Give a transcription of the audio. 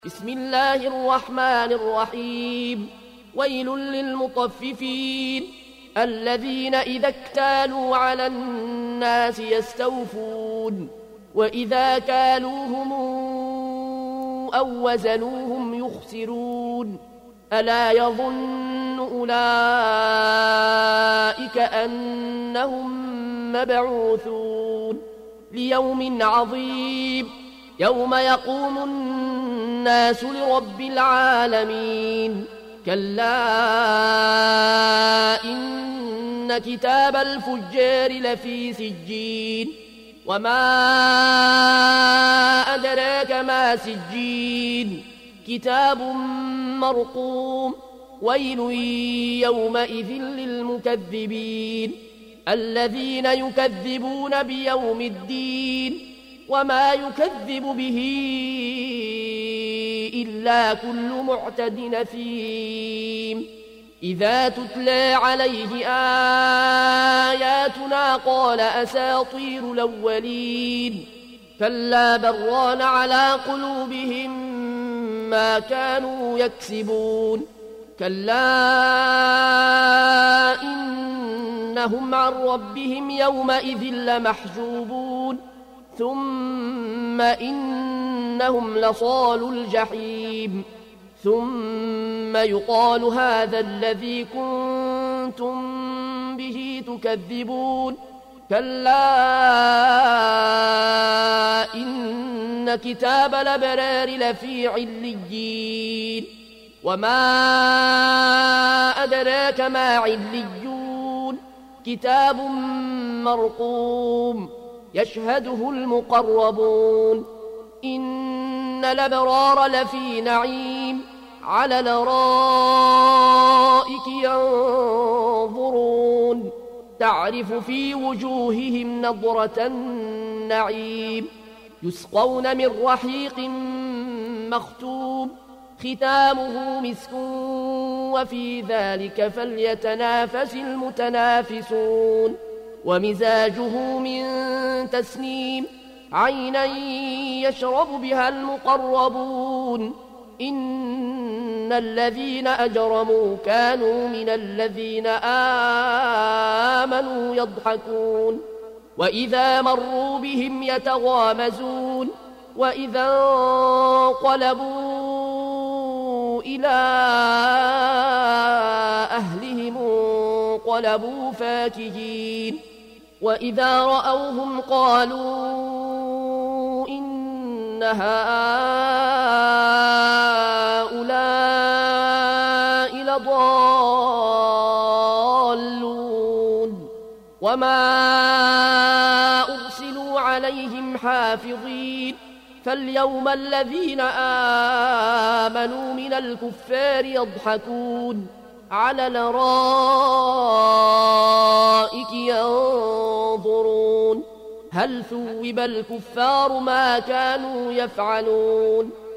بسم الله الرحمن الرحيم. ويل للمطففين الذين إذا اكتالوا على الناس يستوفون وإذا كالوهم أو وزنوهم يخسرون ألا يظن أولئك أنهم مبعوثون ليوم عظيم يوم يقوم الناس لرب العالمين. كلا إن كتاب الفجار لفي سجين وما أدراك ما سجين كتاب مرقوم. ويل يومئذ للمكذبين الذين يكذبون بيوم الدين وما يكذب به إلا كل معتد نثيم. إذا تتلى عليه آياتنا قال أساطير الأولين كلا بران على قلوبهم ما كانوا يكسبون. كلا إنهم عن ربهم يومئذ لمحجوبون ثم إنهم لصالوا الجحيم ثم يقال هذا الذي كنتم به تكذبون. كلا إن كتاب الأبرار لفي عليين وما أدراك ما عليون كتاب مرقوم يشهده المقربون. إن الأبرار لفي نعيم على الأرائك ينظرون تعرف في وجوههم نضرة النعيم يسقون من رحيق مختوم ختامه مسك وفي ذلك فليتنافس المتنافسون. ومزاجه من تسنيم عينا يشرب بها المقربون. إن الذين أجرموا كانوا من الذين آمنوا يضحكون وإذا مروا بهم يتغامزون وإذا انقلبوا إلى أهلهم انقلبوا فاكهين وإذا رأوهم قالوا إن هؤلاء لضالون وما أرسلوا عليهم حافظين. فاليوم الذين آمنوا من الكفار يضحكون على الأرائك ينظرون هل ثوب الكفار ما كانوا يفعلون